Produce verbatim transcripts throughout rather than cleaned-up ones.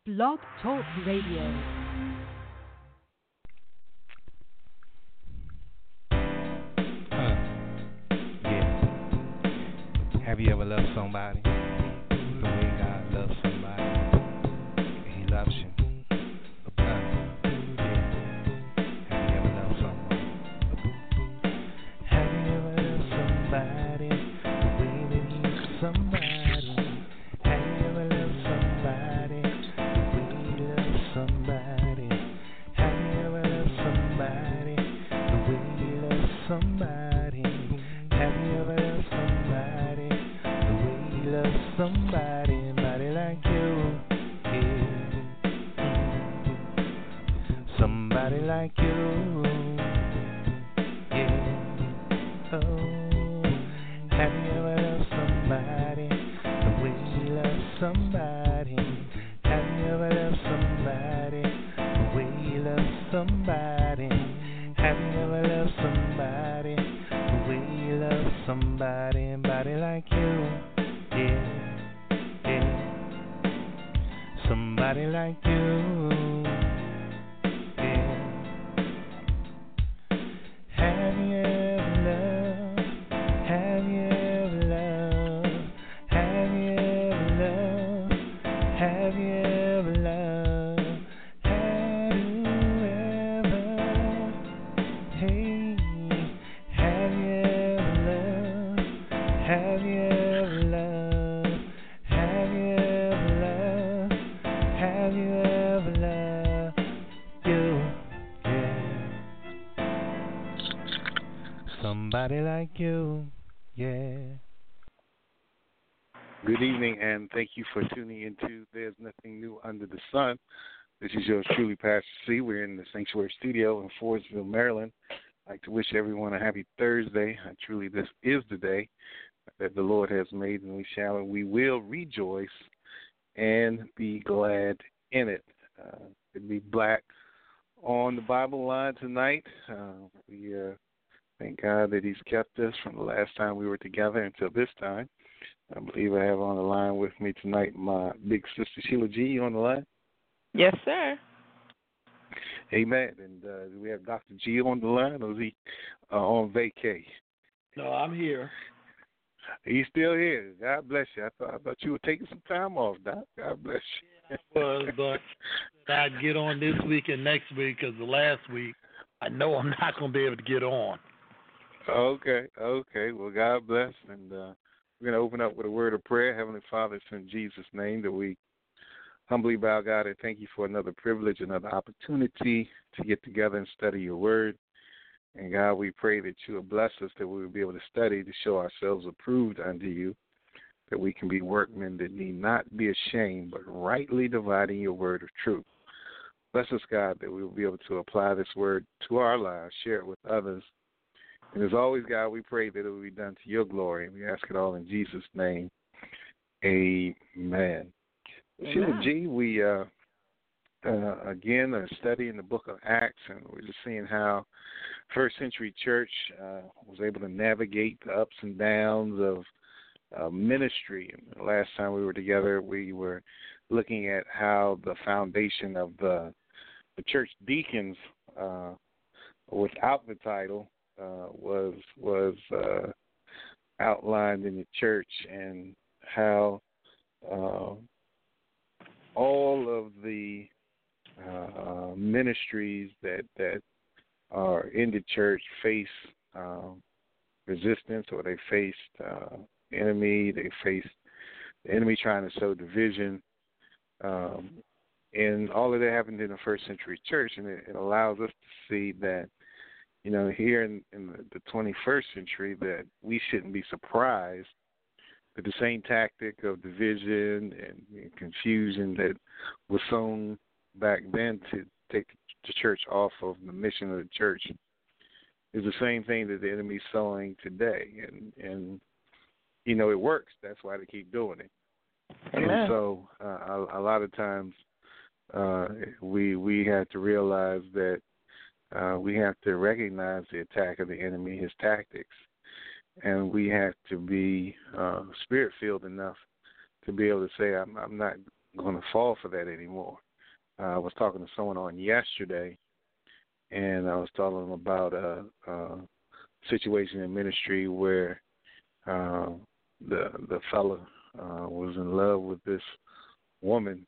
Blog Talk Radio. Uh, yeah. Have you ever loved somebody the way God loves somebody? He loves you. Uh, yeah. Have you ever loved someone? Have you ever loved somebody the way that He loves somebody? Have you ever loved somebody the way He loves somebody? Have you ever loved somebody the way He loves somebody? Have you ever loved somebody the way He loves somebody? Somebody like you, yeah. Somebody like you, yeah. Oh, have you ever loved somebody the way He loves somebody? Have you ever loved somebody the way He loves somebody? Have you ever loved somebody the way He loves somebody? Somebody like you, yeah, yeah. Somebody like you, yeah. Have you ever loved? Have you ever loved? Have you ever loved? Have you ever loved? Have you ever? Hey, have you ever loved? Have you ever loved? Have you ever loved? Have you ever loved you? Yeah. Somebody like you, yeah. Good evening, and thank you for tuning into There's Nothing New Under the Sun. This is yours truly, Pastor C. We're in the Sanctuary Studio in Forestville, Maryland. I'd like to wish everyone a happy Thursday. Uh, truly, this is the day that the Lord has made, and we shall and we will rejoice and be glad in it. Uh, to be black on the Bible line tonight. Uh, we uh, thank God that He's kept us from the last time we were together until this time. I believe I have on the line with me tonight my big sister Sheila G. You on the line? Yes, sir. Amen. And uh, do we have Doctor G on the line, or is he uh, on vacay? No, I'm here. He's still here. God bless you. I thought I thought you were taking some time off, Doc. God bless you. Yeah, I was, but I'd get on this week and next week because the last week I know I'm not going to be able to get on. Okay, okay. Well, God bless. And uh, we're going to open up with a word of prayer. Heavenly Father, it's in Jesus' name that we humbly bow, God, and thank you for another privilege, another opportunity to get together and study your word. And, God, we pray that you will bless us, that we will be able to study to show ourselves approved unto you, that we can be workmen that need not be ashamed, but rightly dividing your word of truth. Bless us, God, that we will be able to apply this word to our lives, share it with others. And as always, God, we pray that it will be done to your glory. And we ask it all in Jesus' name. Amen. Amen. Sheila G., we, uh, uh, again, are studying the book of Acts, and we're just seeing how first century church uh, was able to navigate the ups and downs of uh, ministry. And the last time we were together, we were looking at how the foundation of the, the church deacons, uh, without the title, uh, was was uh, outlined in the church, and how uh, all of the uh, ministries that that are in the church face um, resistance, or they faced uh, enemy. They faced the enemy trying to sow division. Um, and all of that happened in the first century church, and it, it allows us to see that, you know, here in, in the, the twenty-first century, that we shouldn't be surprised that the same tactic of division and, and confusion that was sown back then to take the church off of the mission of the church is the same thing that the enemy's sowing today. And, and you know, it works. That's why they keep doing it. Amen. And so uh, a, a lot of times uh, we we have to realize that uh, we have to recognize the attack of the enemy, his tactics, and we have to be uh, spirit-filled enough to be able to say, I'm, I'm not going to fall for that anymore. Uh, I was talking to someone on yesterday, and I was telling them about a, a situation in ministry where uh, the the fella uh, was in love with this woman,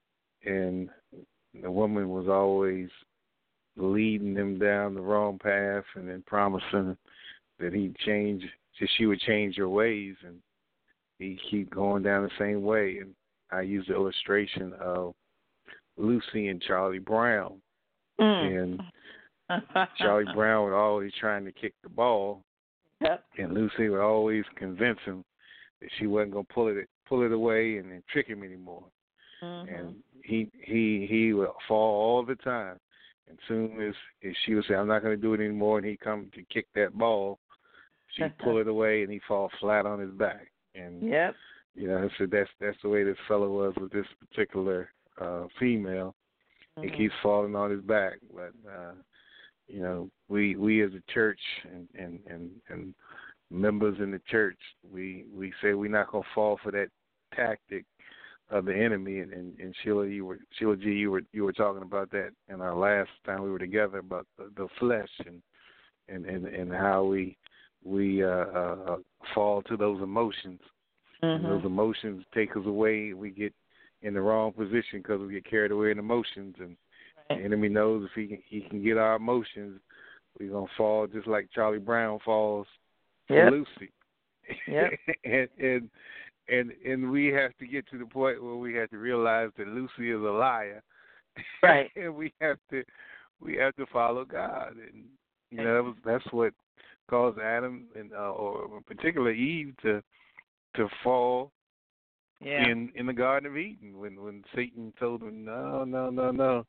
and the woman was always leading him down the wrong path, and then promising that he'd change, that she would change her ways, and he'd keep going down the same way. And I used the illustration of Lucy and Charlie Brown. Mm. And Charlie Brown was always trying to kick the ball, Yep. and Lucy would always convince him that she wasn't going to pull it pull it away and then trick him anymore. Mm-hmm. And he he he would fall all the time. And soon as, as she would say, "I'm not going to do it anymore," and he'd come to kick that ball, she'd pull it away, and he'd fall flat on his back. And Yep. you know, so that's that's the way this fellow was with this particular uh, female. Mm-hmm. He keeps falling on his back. But uh, you know, we we as a church and, and, and, and members in the church, we we say we're not gonna fall for that tactic of the enemy. And, and, and Sheila, you were Sheila G, you were you were talking about that in our last time we were together about the, the flesh and, and, and, and how we we uh, uh, fall to those emotions. Mm-hmm. And those emotions take us away. We get in the wrong position because we get carried away in emotions. And right. the enemy knows if he can, he can get our emotions, we're going to fall just like Charlie Brown falls for yep. Lucy. Yep. and, and and and we have to get to the point where we have to realize that Lucy is a liar. Right. And we have to we have to follow God. And you know that was, that's what caused Adam and uh, or in particular Eve to to fall yeah. in, in the Garden of Eden when, when Satan told him, no, no, no, no,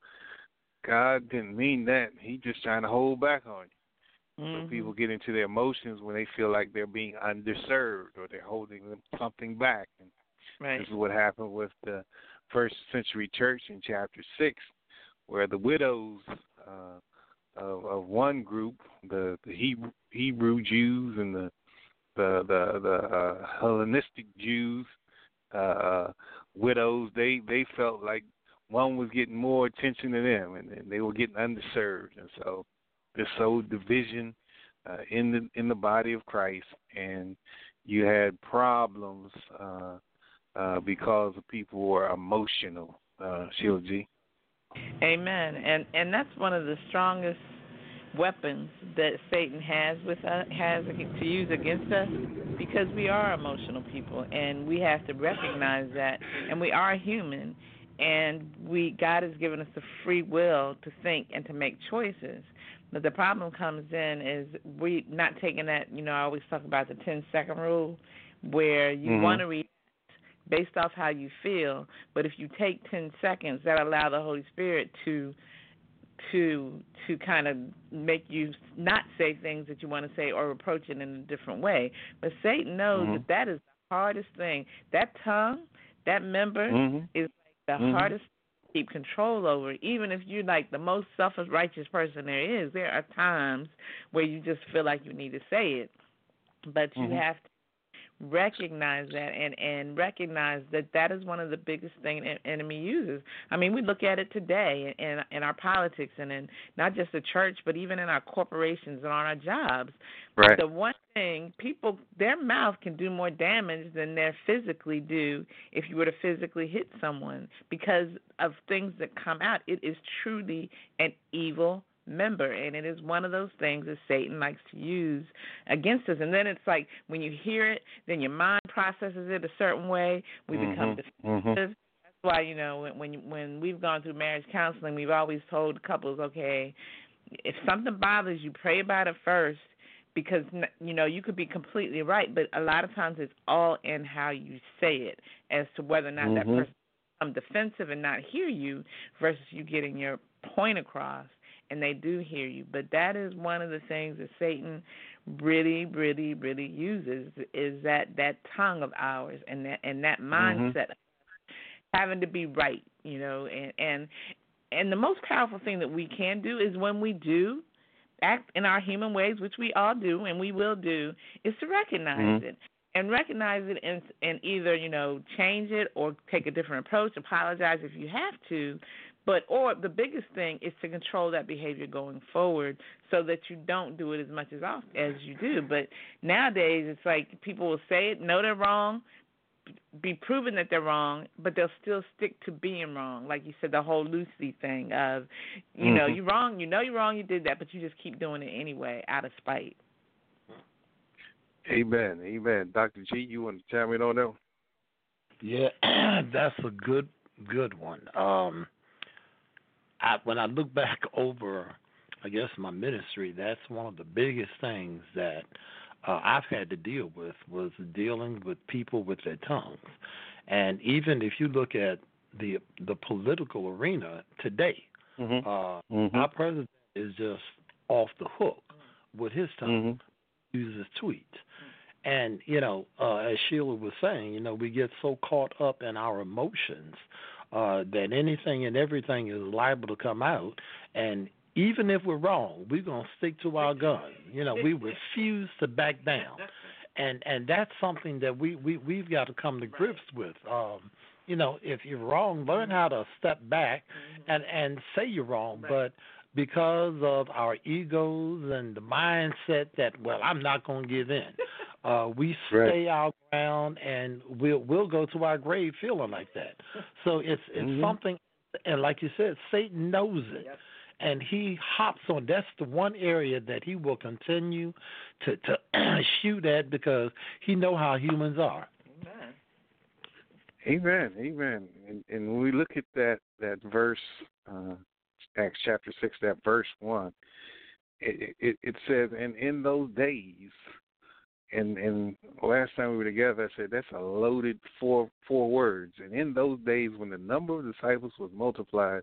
God didn't mean that. He's just trying to hold back on you. Mm-hmm. So people get into their emotions when they feel like they're being underserved or they're holding them something back. And right. this is what happened with the first century church in chapter six, where the widows uh, of, of one group, the, the Hebrew, Hebrew Jews and the the the, the uh, Hellenistic Jews, uh, widows, they, they felt like one was getting more attention than them, and, and they were getting underserved, and so this sowed division uh, in the in the body of Christ, and you had problems uh, uh, because the people were emotional. Uh, Sheila G. Amen, and and that's one of the strongest weapons that Satan has with us, has to use against us, because we are emotional people, and we have to recognize that, and we are human, and we God has given us the free will to think and to make choices. But the problem comes in is we not taking that, you know, I always talk about the ten-second rule, where you mm-hmm. want to react based off how you feel, but if you take ten seconds, that allow the Holy Spirit to to to kind of make you not say things that you want to say or approach it in a different way. But Satan knows mm-hmm. that that is the hardest thing. That tongue, that member, mm-hmm. is like the mm-hmm. hardest thing to keep control over. Even if you're like the most self-righteous person there is, there are times where you just feel like you need to say it. But you mm-hmm. have to recognize that and, and recognize that that is one of the biggest things the enemy uses. I mean, we look at it today in, in our politics and in not just the church, but even in our corporations and on our jobs. Right. The one thing, people, their mouth can do more damage than they physically do if you were to physically hit someone because of things that come out. It is truly an evil member, and it is one of those things that Satan likes to use against us. And then it's like when you hear it, then your mind processes it a certain way. We mm-hmm. become defensive. Mm-hmm. That's why, you know, when, when when we've gone through marriage counseling, we've always told couples, okay, if something bothers you, pray about it first, because, you know, you could be completely right, but a lot of times it's all in how you say it as to whether or not mm-hmm. that person becomes defensive and not hear you versus you getting your point across. And they do hear you. But that is one of the things that Satan really, really, really uses is that, that tongue of ours and that and that mindset mm-hmm. of having to be right, you know. And, and and the most powerful thing that we can do is when we do act in our human ways, which we all do and we will do, is to recognize mm-hmm. it. and recognize it and and either, you know, change it or take a different approach, apologize if you have to. But or the biggest thing is to control that behavior going forward so that you don't do it as much as often as you do. But nowadays it's like people will say it, know they're wrong, be proven that they're wrong, but they'll still stick to being wrong. Like you said, the whole Lucy thing of, you mm-hmm. know, you're wrong, you know you're wrong, you did that, but you just keep doing it anyway out of spite. Amen. Amen. Doctor G, you want to chime in on that? Yeah, that's a good, good one. Um, I, when I look back over, I guess, my ministry, that's one of the biggest things that uh, I've had to deal with was dealing with people with their tongues. And even if you look at the the political arena today, mm-hmm. Uh, mm-hmm. our president is just off the hook with his tongue, mm-hmm. uses tweets. And, you know, uh, as Sheila was saying, you know, we get so caught up in our emotions uh, that anything and everything is liable to come out. And even if we're wrong, we're going to stick to our guns. You know, we refuse to back down. And and that's something that we, we, we've got to come to grips with. Um, you know, if you're wrong, learn how to step back and, and say you're wrong. But because of our egos and the mindset that, well, I'm not going to give in, uh, we stay right. our ground and we'll we'll go to our grave feeling like that. So it's it's mm-hmm. something, and like you said, Satan knows it, yep. and he hops on. That's the one area that he will continue to to shoot at because he know how humans are. Amen. Amen. And, and when we look at that that verse, uh, Acts chapter six, that verse one, it, it, it says, and in those days. And and last time we were together, I said that's a loaded four four words. And in those days, when the number of disciples was multiplied,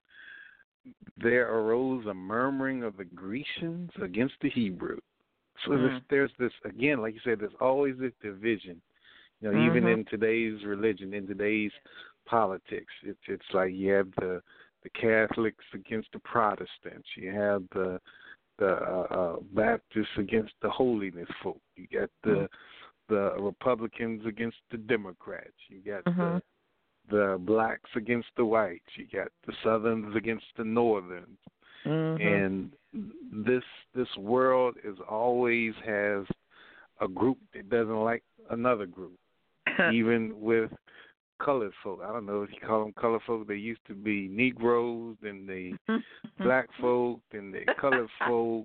there arose a murmuring of the Grecians against the Hebrews. So mm-hmm. there's, there's this, again, like you said, there's always this division. You know, mm-hmm. even in today's religion, in today's politics, it's it's like you have the the Catholics against the Protestants. You have the the uh, uh, Baptists against the holiness folk. You got the mm-hmm. the Republicans against the Democrats. You got mm-hmm. the the blacks against the whites. You got the Southerns against the Northerns. Mm-hmm. And this this world is always has a group that doesn't like another group. Even with colored folk. I don't know if you call them colored folk. They used to be Negroes, then the black folk, then the colored folk.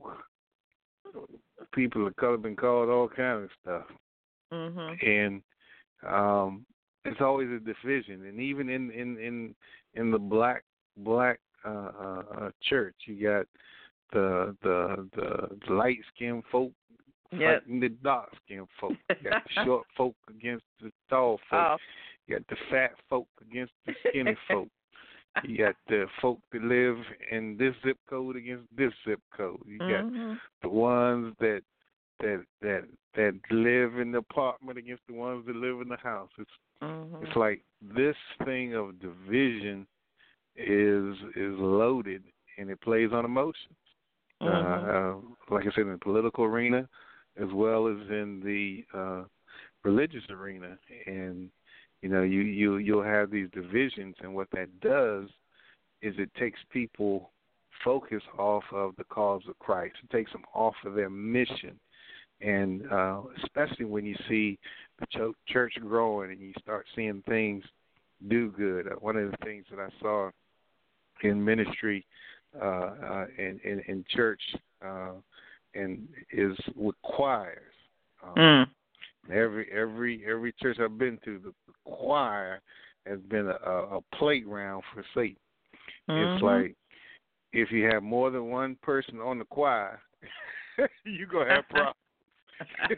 People of color been called all kinds of stuff. Mm-hmm. And um, it's always a division. And even in in, in, in the black black uh, uh, church, you got the the the, the light skinned folk. Yep. Fighting the dark skinned folk. You got the short folk against the tall folk. Oh. You got the fat folk against the skinny folk. You got the folk that live in this zip code against this zip code. You got mm-hmm. the ones that that that that live in the apartment against the ones that live in the house. It's mm-hmm. it's like this thing of division is is loaded and it plays on emotions. Mm-hmm. Uh, like I said, in the political arena, as well as in the uh, religious arena, and you know, you you you'll have these divisions, and what that does is it takes people focus off of the cause of Christ. It takes them off of their mission, and uh, especially when you see the ch- church growing and you start seeing things do good. Uh, one of the things that I saw in ministry uh, uh, in, in in church. Uh, And is with choirs. Um, mm. Every every every church I've been to, the, the choir has been a, a playground for Satan. Mm-hmm. It's like if you have more than one person on the choir, you're gonna have problems.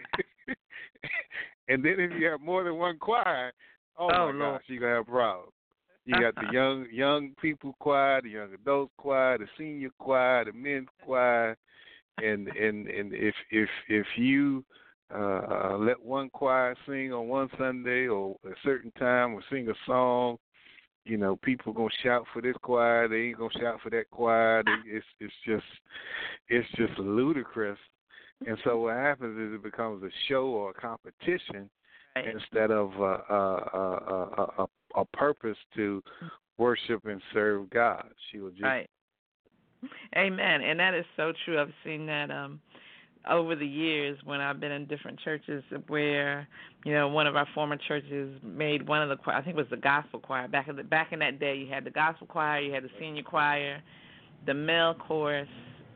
And then if you have more than one choir, oh, oh my Lord. gosh, you're gonna have problems. You got the young young people choir, the young adults choir, the senior choir, the men's choir. And and and if if if you uh, let one choir sing on one Sunday or a certain time or sing a song, you know, people are gonna shout for this choir. They ain't gonna shout for that choir. They, it's it's just it's just ludicrous. And so what happens is it becomes a show or a competition, right. instead of uh, uh, uh, uh, a, a purpose to worship and serve God. Sheila G. Right. Amen. And that is so true. I've seen that um, over the years when I've been in different churches where, you know, one of our former churches made one of the choir, I think it was the gospel choir. Back in the, back in that day, you had the gospel choir, you had the senior choir, the male chorus,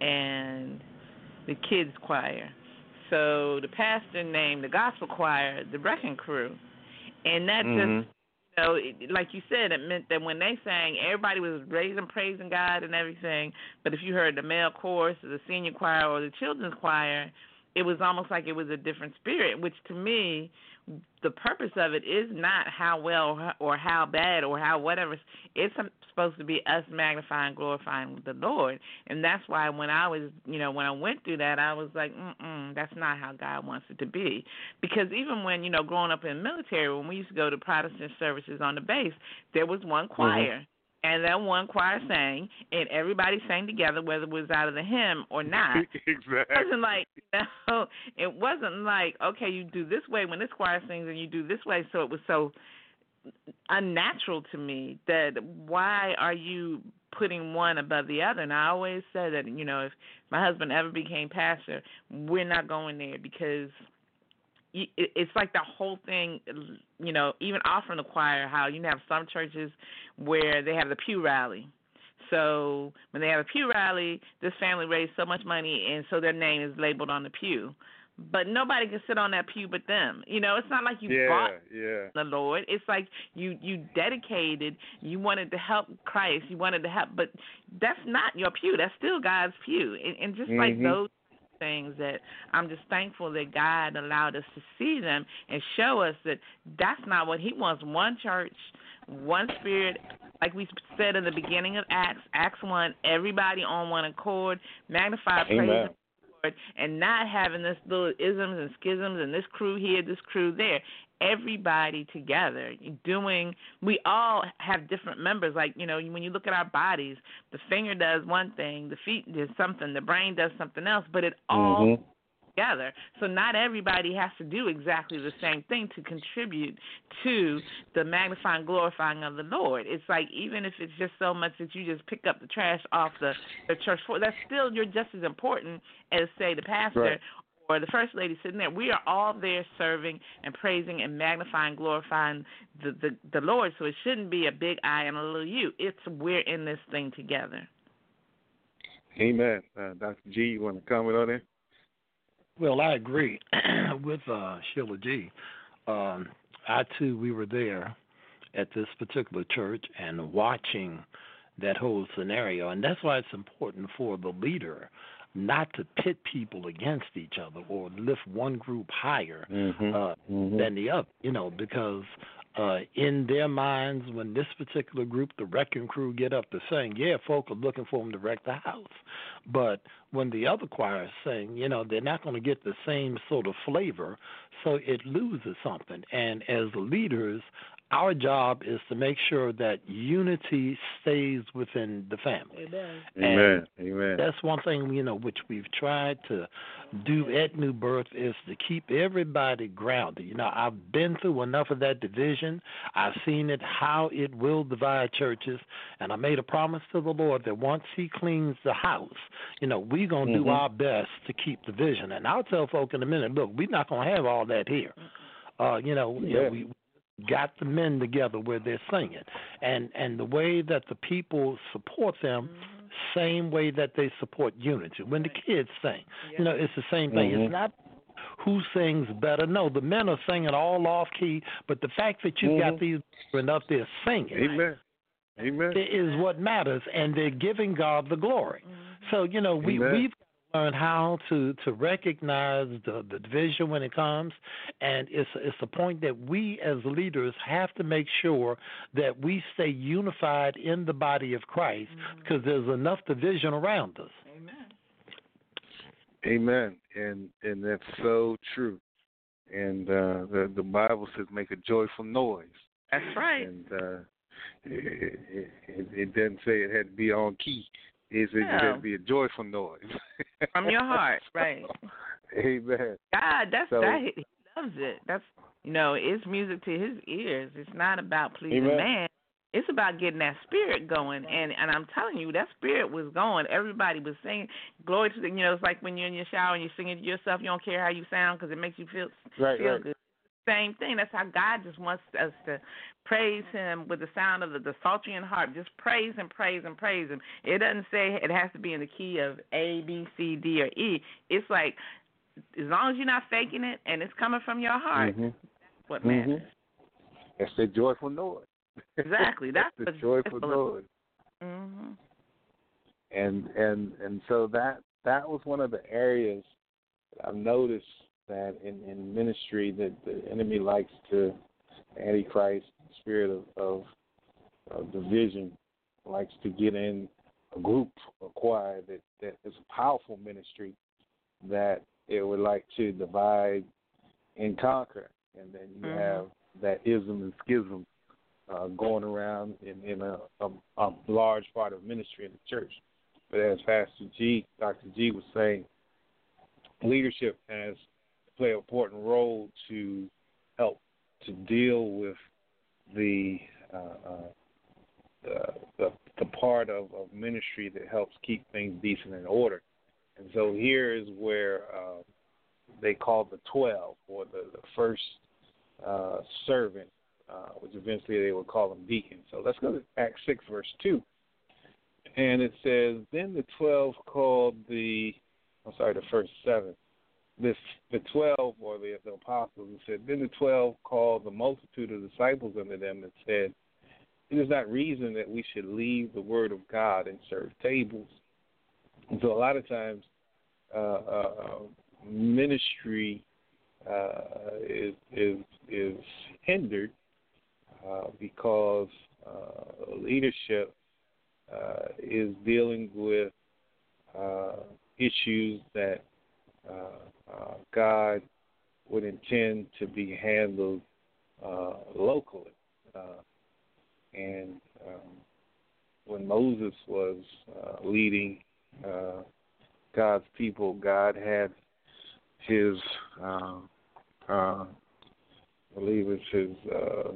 and the kids choir. So the pastor named the gospel choir the Wrecking Crew, and that mm-hmm. just, you know, it, like you said, it meant that when they sang, everybody was raising, praising God and everything. But if you heard the male chorus, or the senior choir, or the children's choir, it was almost like it was a different spirit. Which to me, the purpose of it is not how well or how bad or how whatever. It's supposed to be us magnifying, glorifying the Lord, and that's why when I was, you know, when I went through that, I was like, mm-mm, that's not how God wants it to be. Because even when, you know, growing up in the military, when we used to go to Protestant services on the base, there was one choir. Mm-hmm. And that one choir sang, and everybody sang together, whether it was out of the hymn or not. Exactly. It wasn't like, you know, it wasn't like, okay, you do this way when this choir sings, and you do this way. So it was so unnatural to me that why are you putting one above the other? And I always said that, you know, if my husband ever became pastor, we're not going there because it's like the whole thing, you know, even off from the choir, how you have some churches where they have the pew rally. So when they have a pew rally, this family raised so much money, and so their name is labeled on the pew. But nobody can sit on that pew but them. You know, it's not like you yeah, bought yeah. the Lord. It's like you, you dedicated, you wanted to help Christ, you wanted to help, but that's not your pew. That's still God's pew. And, and just mm-hmm. like those things that I'm just thankful that God allowed us to see them and show us that that's not what he wants. One church, one spirit, like we said in the beginning of Acts, Acts one, everybody on one accord, magnify, praise the Lord, and not having this little isms and schisms and this crew here, this crew there. Everybody together doing, we all have different members. Like, you know, when you look at our bodies, the finger does one thing, the feet does something, the brain does something else, but it all mm-hmm. together. So not everybody has to do exactly the same thing to contribute to the magnifying, glorifying of the Lord. It's like even if it's just so much that you just pick up the trash off the, the church floor, that's still, you're just as important as, say, the pastor right. or the first lady sitting there. We are all there serving and praising and magnifying, glorifying the, the, the Lord. So it shouldn't be a big I and a little you. It's we're in this thing together. Amen. Uh, Doctor G, you want to comment on that? Well, I agree with uh, Sheila G. Um, I, too, we were there at this particular church and watching that whole scenario. And that's why it's important for the leader not to pit people against each other or lift one group higher mm-hmm. uh, mm-hmm. than the other, you know, because uh, in their minds, when this particular group, the Wrecking Crew, get up to sing, yeah, folk are looking for them to wreck the house. But when the other choirs sing, you know, they're not going to get the same sort of flavor, so it loses something. And as leaders, our job is to make sure that unity stays within the family. Amen. Amen. Amen. That's one thing, you know, which we've tried to do at New Birth is to keep everybody grounded. You know, I've been through enough of that division. I've seen it, how it will divide churches, and I made a promise to the Lord that once he cleans the house, you know, we're going to mm-hmm. do our best to keep the vision. And I'll tell folk in a minute, look, we're not going to have all that here. Uh, you know, yeah. you know, we got the men together where they're singing, and and the way that the people support them, mm-hmm. same way that they support unity. When the kids sing, yeah. you know, it's the same thing. Mm-hmm. It's not who sings better. No, the men are singing all off key, but the fact that you've mm-hmm. got these men up there singing, Amen, Amen, is what matters, and they're giving God the glory. Mm-hmm. So you know, we Amen. we've learn how to, to recognize the, the division when it comes, and it's it's a point that we as leaders have to make sure that we stay unified in the body of Christ, mm-hmm. because there's enough division around us. Amen. Amen. And and that's so true. And uh, the the Bible says make a joyful noise. That's right. And uh, it, it, it, it doesn't say it had to be on key. It says it had to be a joyful noise. From your heart, right. Amen. God, that's so, that. He loves it. That's You know, it's music to his ears. It's not about pleasing Amen. man. It's about getting that spirit going, and and I'm telling you, that spirit was going. Everybody was singing, glory to the. You know, it's like when you're in your shower and you're singing to yourself. You don't care how you sound because it makes you feel Right, feel right. good. Same thing. That's how God just wants us to praise Him with the sound of the, the psaltery harp. Just praise Him, praise Him, praise Him. It doesn't say it has to be in the key of A, B, C, D, or E. It's like as long as you're not faking it and it's coming from your heart, Mm-hmm. that's what Mm-hmm. matters. That's the joyful noise. Exactly. That's, That's the what joyful noise. Mm-hmm. And and and so that that was one of the areas that I've noticed that in, in ministry that the enemy likes to, Antichrist, spirit of, of, of division, likes to get in a group, a choir that, that is a powerful ministry that it would like to divide and conquer. And then you Mm-hmm. have that ism and schism uh, going around in, in a, a, a large part of ministry in the church. But as Pastor G, Doctor G was saying, leadership has to play an important role to help to deal with the uh, uh, the, the the part of, of ministry that helps keep things decent and order. And so here is where uh, they call the twelve, or the, the first uh, servant, uh, which eventually they would call them deacons. So let's go to Acts six, verse two. And it says, then the twelve called the, I'm sorry, the first seven. This, the twelve, or the, the apostles, it said, then the twelve called the multitude of disciples unto them and said, it is not reason that we should leave the word of God and serve tables. And so a lot of times uh, uh, ministry uh, is, is, is hindered uh, because uh, leadership uh, is dealing with uh, issues that uh, uh, God would intend to be handled uh, locally. Uh, and um, when Moses was uh, leading uh, God's people, God had his, uh, uh, I believe it's his uh,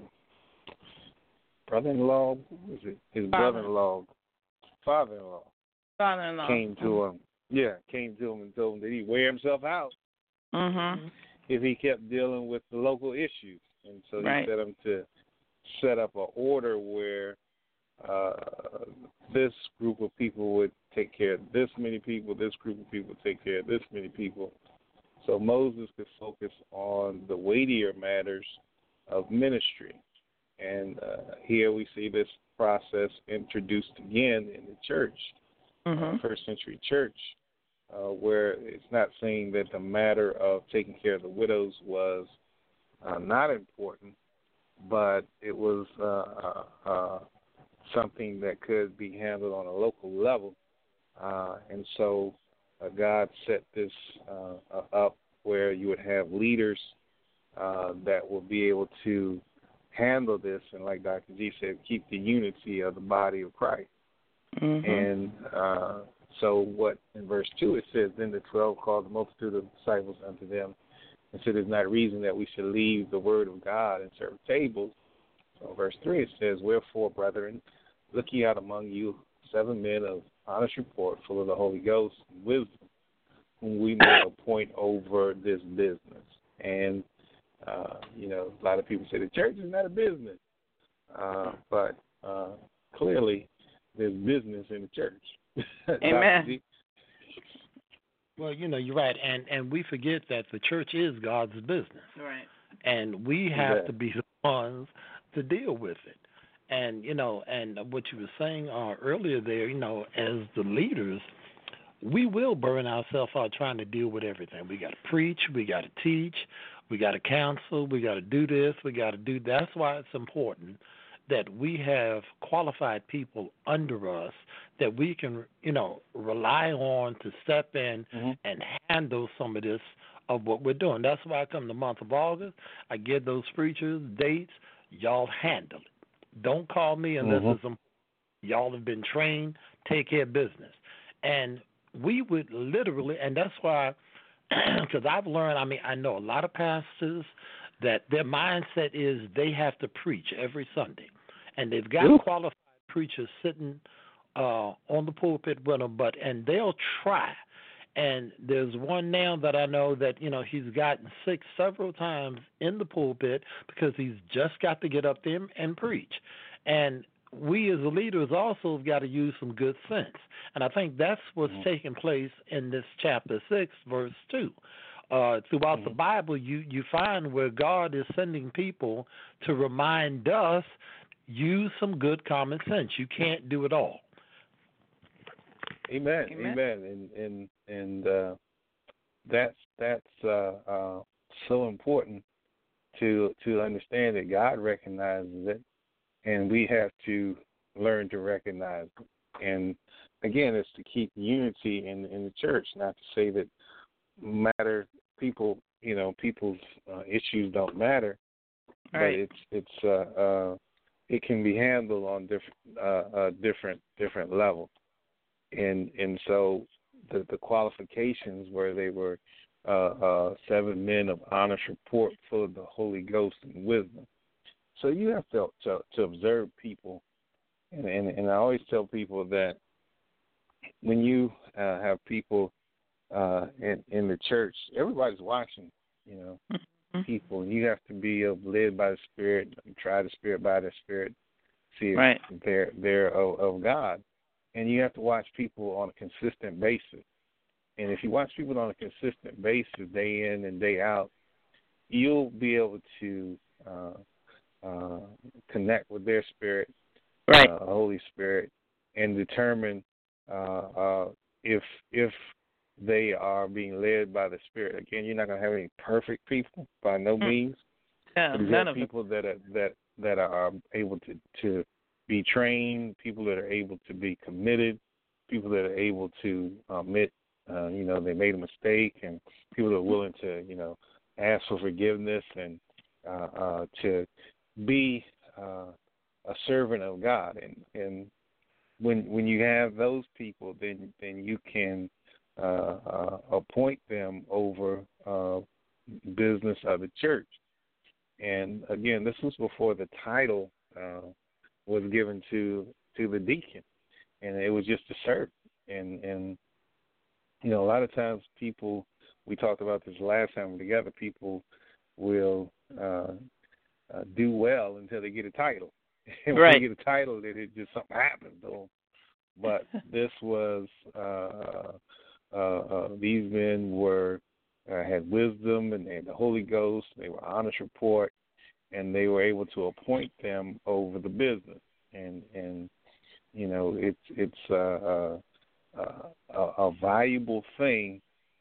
brother-in-law, was it? His Father. brother-in-law, father-in-law, Father-in-law came to him. Yeah, came to him and told him that he'd wear himself out Mm-hmm. if he kept dealing with the local issues. And so he Right. set him to set up an order where uh, this group of people would take care of this many people, this group of people would take care of this many people. So Moses could focus on the weightier matters of ministry. And uh, here we see this process introduced again in the church, Mm-hmm. uh, first century church, uh, where it's not saying that the matter of taking care of the widows was uh, not important, but it was uh, uh, uh, something that could be handled on a local level. Uh, and so uh, God set this uh, up where you would have leaders uh, that will be able to handle this, and like Doctor G said, keep the unity of the body of Christ. Mm-hmm. And uh, so what in verse two it says, then the twelve called the multitude of disciples unto them and said, it's not reason that we should leave the word of God and serve tables. So verse three it says, wherefore, brethren, look ye out among you seven men of honest report, full of the Holy Ghost and wisdom, whom we may appoint over this business. And, uh, you know, a lot of people say the church is not a business. Uh, but uh, clearly there's business in the church. Amen. Well, you know, you're right. And, and we forget that the church is God's business. Right. And we have Yeah. to be the ones to deal with it. And, you know, and what you were saying uh, earlier there, you know, as the leaders, we will burn ourselves out trying to deal with everything. We got to preach, we got to teach, we got to counsel, we got to do this, we got to do that. That's why it's important that we have qualified people under us that we can, you know, rely on to step in mm-hmm. and handle some of this of what we're doing. That's why I come the month of August. I give those preachers dates. Y'all handle it. Don't call me unless mm-hmm. it's some, y'all have been trained. Take care of business. And we would literally, and that's why, because I've learned, I mean, I know a lot of pastors that their mindset is they have to preach every Sunday, and they've got Ooh. qualified preachers sitting uh, on the pulpit with them, but and they'll try. And there's one now that I know that, you know, he's gotten sick several times in the pulpit because he's just got to get up there and preach. And we as leaders also have got to use some good sense. And I think that's what's mm-hmm. taking place in this chapter six, verse two. Uh, throughout mm-hmm. the Bible, you, you find where God is sending people to remind us, use some good common sense. You can't do it all. Amen. Amen. Amen. And and and uh, that's that's uh, uh, so important to to understand that God recognizes it, and we have to learn to recognize it. And again, it's to keep unity in in the church, not to say that matter people, you know, people's uh, issues don't matter, right. But it's it's uh, uh, it can be handled on different uh, uh, different different levels. And and so the, the qualifications where they were uh, uh, seven men of honest report, full of the Holy Ghost and wisdom. So you have to to, to observe people, and, and and I always tell people that when you uh, have people uh, in in the church, everybody's watching. You know, mm-hmm. people. You have to be uh, led by the Spirit, try the Spirit by the Spirit, see if right. they're they're of, of God. And you have to watch people on a consistent basis. And if you watch people on a consistent basis, day in and day out, you'll be able to uh, uh, connect with their spirit, right. uh, Holy Spirit, and determine uh, uh, if if they are being led by the Spirit. Again, you're not going to have any perfect people by no mm. means. No, but you none have of people that are, that that are able to to be trained, people that are able to be committed, people that are able to admit, uh, you know, they made a mistake, and people that are willing to, you know, ask for forgiveness and uh, uh, to be uh, a servant of God. And, and when when you have those people, then then you can uh, uh, appoint them over uh, business of the church. And again, this was before the title Uh, was given to to the deacon, and it was just to serve. And and you know, a lot of times people, we talked about this last time together, people will uh, uh, do well until they get a title. And when right. they get a title, then it just something happens to them. But this was uh, uh, uh, these men were uh, had wisdom and they had the Holy Ghost. They were honest report. And they were able to appoint them over the business, and and you know it's it's uh, uh, a, a valuable thing.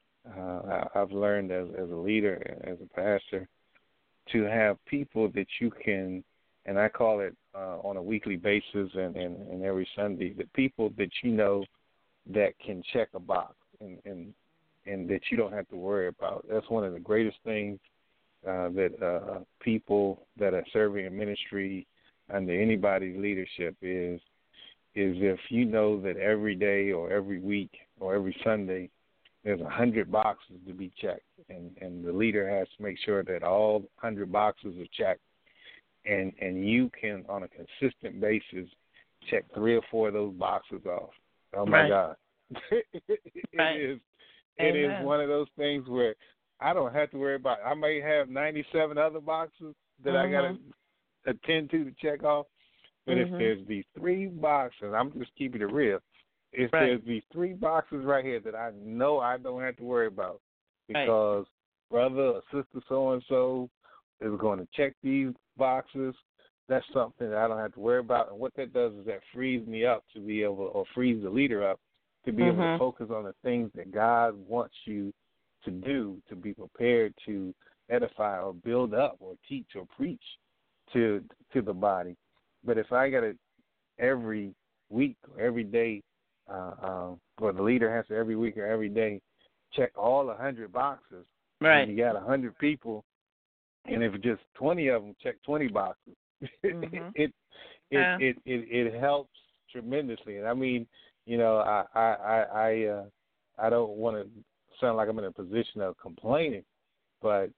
Uh, I've learned as as a leader, as a pastor, to have people that you can, and I call it uh, on a weekly basis and, and, and every Sunday, the people that you know that can check a box and and and that you don't have to worry about. That's one of the greatest things. Uh, that uh, people that are serving in ministry under anybody's leadership is is if you know that every day or every week or every Sunday there's a hundred boxes to be checked, and, and the leader has to make sure that all hundred boxes are checked, and and you can on a consistent basis check three or four of those boxes off. Oh my right. God, it, right. is it Amen. is one of those things where I don't have to worry about it. I may have ninety-seven other boxes that mm-hmm. I got to attend to to check off. But mm-hmm. if there's these three boxes, I'm just keeping it real. If right. there's these three boxes right here that I know I don't have to worry about because right. brother or sister so-and-so is going to check these boxes, that's something that I don't have to worry about. And what that does is that frees me up to be able, or frees the leader up to be mm-hmm. able to focus on the things that God wants you to do, to be prepared to edify or build up or teach or preach to to the body. But if I got to every week or every day, uh, uh, or the leader has to every week or every day check all one hundred boxes, right? And you got one hundred people, and if just twenty of them check twenty boxes, mm-hmm. it, it, yeah. it it it helps tremendously. And I mean, you know, I I I I, uh, I don't want to sound like I'm in a position of complaining, but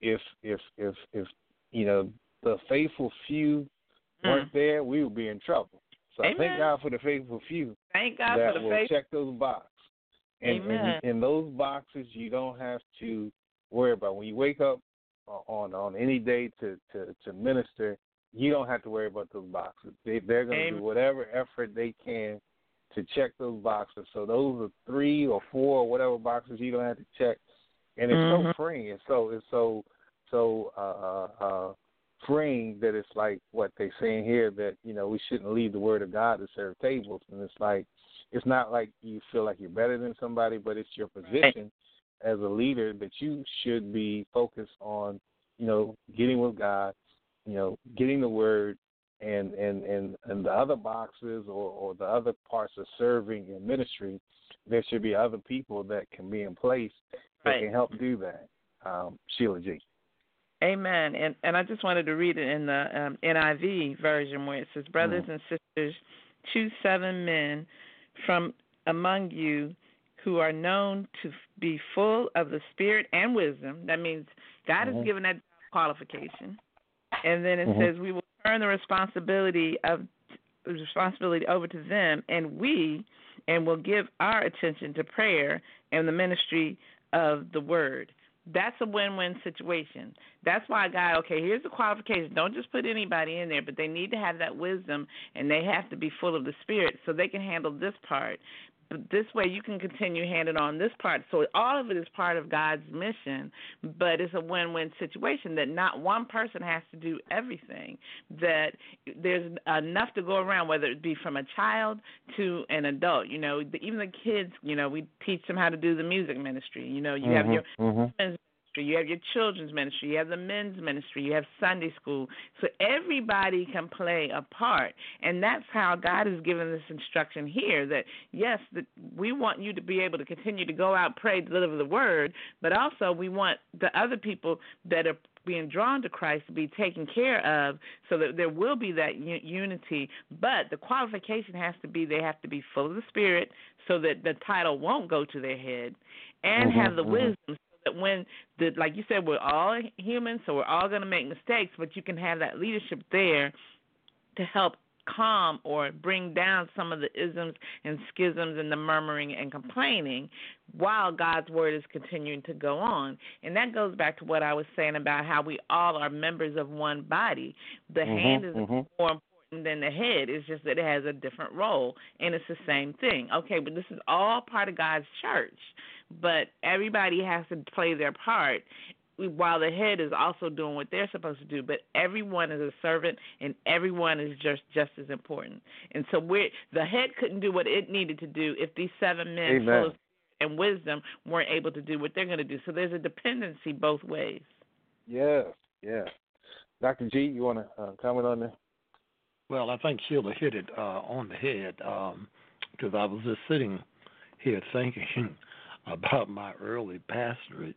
if if if if you know the faithful few weren't Mm. there, we would be in trouble. So I thank Amen. God for the faithful few Thank God that for the will faith. check those boxes. And, Amen. and in those boxes, you don't have to worry about when you wake up on on any day to, to, to minister. You don't have to worry about those boxes. They, they're going to Amen. do whatever effort they can to check those boxes. So those are three or four or whatever boxes you don't have to check. And it's Mhm. so freeing. It's so it's so so uh, uh, freeing that it's like what they're saying here, that you know we shouldn't leave the word of God to serve tables. And it's like it's not like you feel like you're better than somebody, but it's your position as a leader that you should be focused on, you know, getting with God, you know, getting the word, and and and, and the other boxes or, or the other parts of serving in ministry. There should be other people that can be in place that Right. can help do that. Um, Sheila G. Amen. And and I just wanted to read it in the um, N I V version where it says, "Brothers Mm. and sisters, choose seven men from among you who are known to be full of the Spirit and wisdom." That means God Mhm. has given that qualification. And then it Mhm. says, "We will turn the responsibility of the responsibility over to them, and we and will give our attention to prayer and the ministry of the word." That's a win-win situation. That's why God, okay, here's the qualifications. Don't just put anybody in there, but they need to have that wisdom, and they have to be full of the Spirit so they can handle this part. But this way you can continue handing on this part. So all of it is part of God's mission, but it's a win-win situation that not one person has to do everything, that there's enough to go around, whether it be from a child to an adult. You know, even the kids, you know, we teach them how to do the music ministry. You know, you Mhm. have your Mhm. women's ministry, you have your children's ministry, you have the men's ministry, you have Sunday school. So everybody can play a part. And that's how God has given this instruction here, that, yes, that we want you to be able to continue to go out, pray, deliver the word, but also we want the other people that are being drawn to Christ to be taken care of so that there will be that u- unity. But the qualification has to be they have to be full of the Spirit so that the title won't go to their head, and Mhm. have the Mhm. wisdom so that when, the like you said, we're all human, so we're all going to make mistakes, but you can have that leadership there to help calm or bring down some of the isms and schisms and the murmuring and complaining while God's word is continuing to go on. And that goes back to what I was saying about how we all are members of one body. The Mhm. hand is Mhm. more important than the head. It's just that it has a different role, and it's the same thing. Okay, but this is all part of God's church, but everybody has to play their part, while the head is also doing what they're supposed to do. But everyone is a servant, and everyone is just just as important. And so we're, the head couldn't do what it needed to do if these seven men Amen. full of and wisdom weren't able to do what they're going to do. So there's a dependency both ways. Yes. Yes. Doctor G, you want to uh, comment on that? Well, I think Sheila hit it uh, on the head because I was just sitting here thinking about my early pastorage,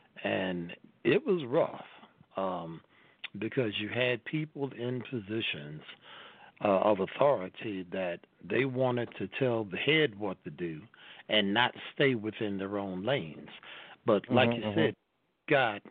and it was rough um, because you had people in positions uh, of authority that they wanted to tell the head what to do and not stay within their own lanes. But like Mhm. you Mhm. said, got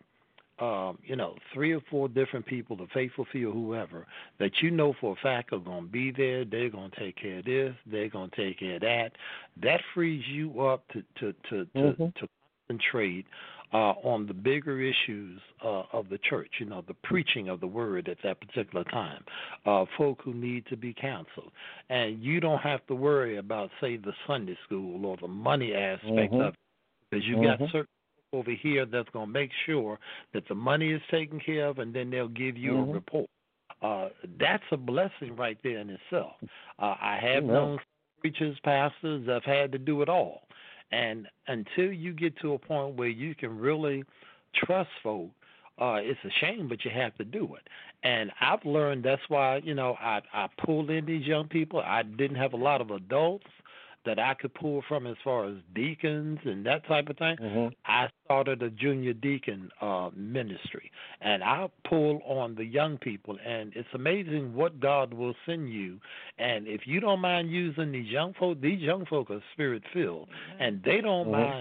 um, you know, three or four different people, the faithful few, whoever, that you know for a fact are going to be there. They're going to take care of this. They're going to take care of that. That frees you up to to to to, Mhm. to concentrate uh, on the bigger issues uh, of the church. You know, the preaching of the word at that particular time. Uh, folk who need to be counseled, and you don't have to worry about, say, the Sunday school or the money aspect Mhm. of it, because you Mhm. got certain over here that's going to make sure that the money is taken care of, and then they'll give you Mhm. a report. Uh, that's a blessing right there in itself. Uh, I have Amen. known preachers, pastors that have had to do it all. And until you get to a point where you can really trust folk, uh, it's a shame, but you have to do it. And I've learned that's why, you know, I, I pulled in these young people. I didn't have a lot of adults that I could pull from as far as deacons and that type of thing. Mhm. I started a junior deacon uh, ministry, and I pull on the young people, and it's amazing what God will send you. And if you don't mind using these young folk, these young folk are spirit-filled, and they don't Mhm. mind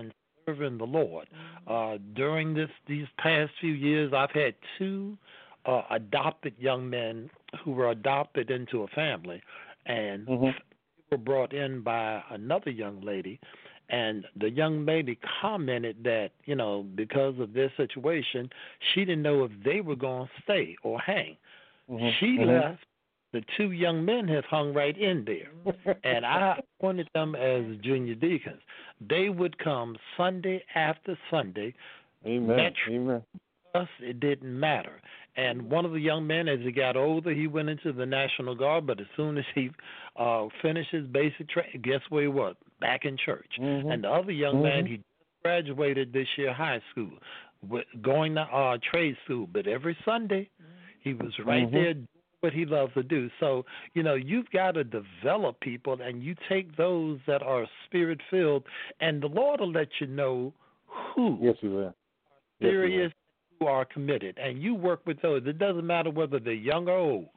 serving the Lord. Uh, during this these past few years, I've had two uh, adopted young men who were adopted into a family, and Mhm. were brought in by another young lady. And the young lady commented that, you know, because of their situation, she didn't know if they were going to stay or hang. Mhm. She Mhm. left. The two young men have hung right in there. And I appointed them as junior deacons. They would come Sunday after Sunday. Amen. Metro Amen. us, it didn't matter. And one of the young men, as he got older, he went into the National Guard. But as soon as he uh, finished his basic training, guess where he was? Back in church. Mhm. And the other young Mhm. man, he graduated this year high school, with, going to uh, trade school. But every Sunday, he was right Mhm. there doing what he loves to do. So, you know, you've got to develop people, and you take those that are spirit-filled, and the Lord will let you know who Yes, he will. Yes, he will. serious who are committed, and you work with those. It doesn't matter whether they're young or old.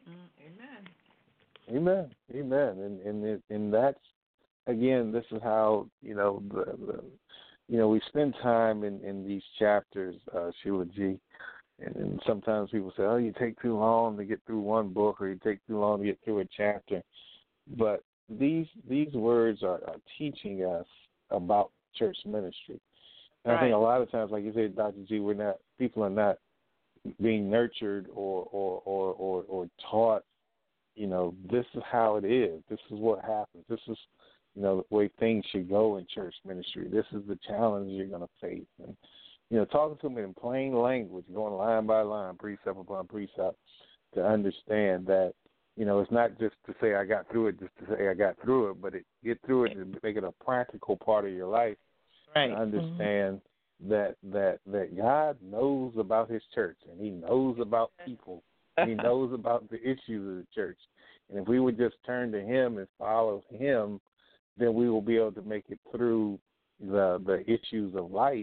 Amen. Amen. Amen. And and it, and that's again, this is how you know the, the you know we spend time in, in these chapters, uh, Sheila G. And, and sometimes people say, "Oh, you take too long to get through one book, or you take too long to get through a chapter." But these these words are, are teaching us about church ministry. And I think a lot of times, like you said, Doctor G, we're not people are not being nurtured or or, or, or, or taught, you know, this is how it is. This is what happens. This is, you know, the way things should go in church ministry. This is the challenge you're going to face. And, you know, talking to them in plain language, going line by line, precept upon precept, to understand that, you know, it's not just to say I got through it, just to say I got through it, but it, get through it and make it a practical part of your life. Right. To understand mm-hmm. that that that God knows about His church, and He knows about people, and He knows about the issues of the church. And if we would just turn to Him and follow Him, then we will be able to make it through the the issues of life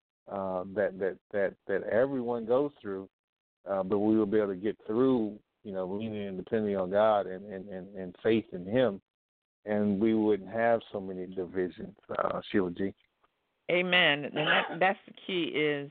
uh, that that that that everyone goes through. Uh, but we will be able to get through, you know, leaning and depending on God and and, and, and faith in Him, and we wouldn't have so many divisions. Uh, Sheila G. Amen. And that, that's the key is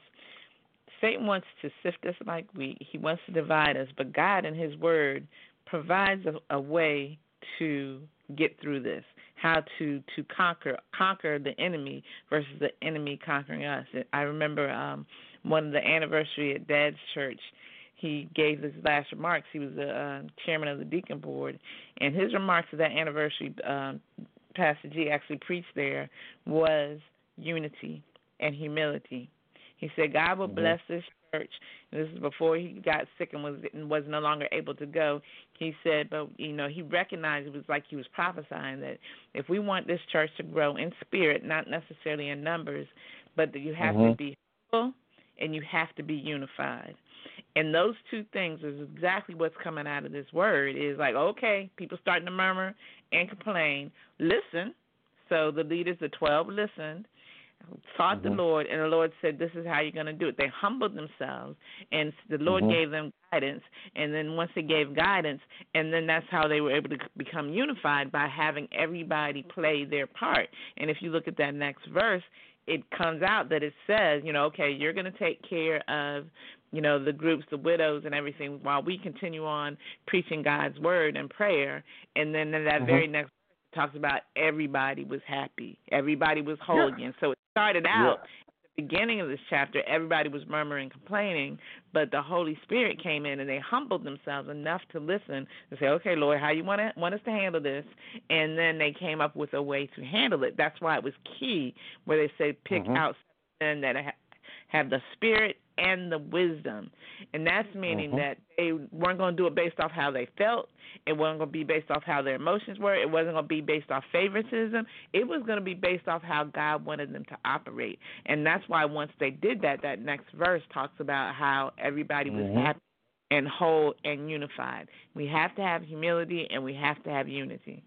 Satan wants to sift us like wheat. He wants to divide us. But God in His Word provides a, a way to get through this, how to, to conquer conquer the enemy versus the enemy conquering us. I remember um, one of the anniversary at Dad's church, he gave his last remarks. He was the uh, chairman of the deacon board. And his remarks at that anniversary, um, Pastor G actually preached there, was unity and humility. He said God will mm-hmm. bless this church. And this is before he got sick and was was no longer able to go. He said, but you know, he recognized it was like he was prophesying that if we want this church to grow in spirit, not necessarily in numbers, but that you have mm-hmm. to be humble and you have to be unified. And those two things is exactly what's coming out of this word. Is like, okay, people starting to murmur and complain. Listen. So the leaders, the twelve, listened, sought mm-hmm. the Lord, and the Lord said, this is how you're going to do it. They humbled themselves, and the Lord mm-hmm. gave them guidance. And then once they gave guidance, and then that's how they were able to become unified, by having everybody play their part. And if you look at that next verse, it comes out that it says, you know, okay, you're going to take care of, you know, the groups, the widows and everything, while we continue on preaching God's word and prayer. And then in that mm-hmm. very next talks about everybody was happy. Everybody was whole yeah. again. So it started out yeah. at the beginning of this chapter, everybody was murmuring, complaining, but the Holy Spirit came in and they humbled themselves enough to listen and say, okay, Lord, how you want, to, want us to handle this? And then they came up with a way to handle it. That's why it was key, where they say pick mm-hmm. out men that have the Spirit and the wisdom. And that's meaning mm-hmm. that they weren't going to do it based off how they felt. It wasn't going to be based off how their emotions were. It wasn't going to be based off favoritism. It was going to be based off how God wanted them to operate. And that's why once they did that, that next verse talks about how everybody was mm-hmm. happy and whole and unified. We have to have humility and we have to have unity.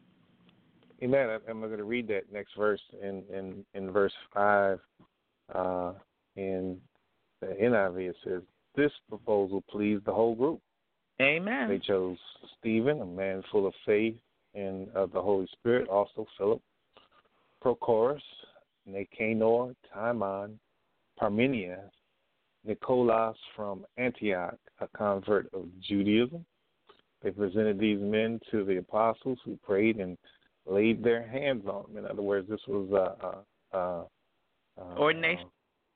Amen. I'm going to read that next verse in, in, in verse five uh, in the N I V. It says, this proposal pleased the whole group. Amen. They chose Stephen, a man full of faith and of the Holy Spirit, also Philip, Prochorus, Nicanor, Timon, Parmenius, Nicholas from Antioch, a convert of Judaism. They presented these men to the apostles, who prayed and laid their hands on them. In other words, this was a, a, a, a ordination,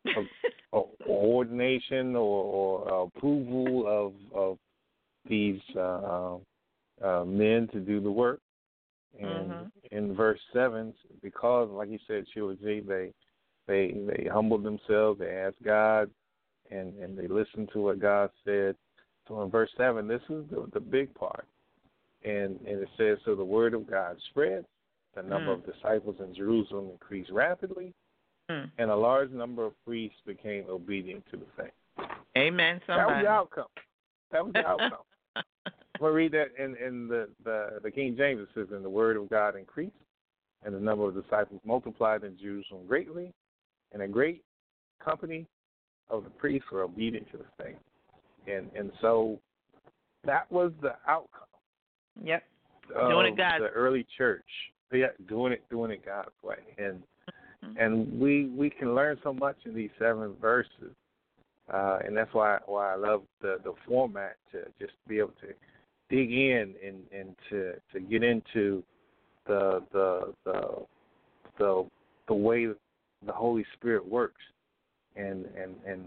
a, a ordination or, or approval of of these uh, uh, men to do the work. And mm-hmm. in verse seven, because, like you said, Sheila G, they they they humbled themselves, they asked God, and, and they listened to what God said. So in verse seven, this is the, the big part. And and it says, so the word of God spread, the number mm. of disciples in Jerusalem increased rapidly, mm. and a large number of priests became obedient to the faith. Amen, somebody. That was the outcome. That was the outcome. I'm going to read that in, in the, the, the King James. It says, and the word of God increased, and the number of disciples multiplied in Jerusalem greatly, and a great company of the priests were obedient to the faith. And and so that was the outcome. Yep. Doing it God's the early church. Yeah, doing it doing it God's way. And mm-hmm. and we we can learn so much in these seven verses. Uh, and that's why why I love the, the format, to just be able to dig in and, and to, to get into the the the the the way the Holy Spirit works, and and, and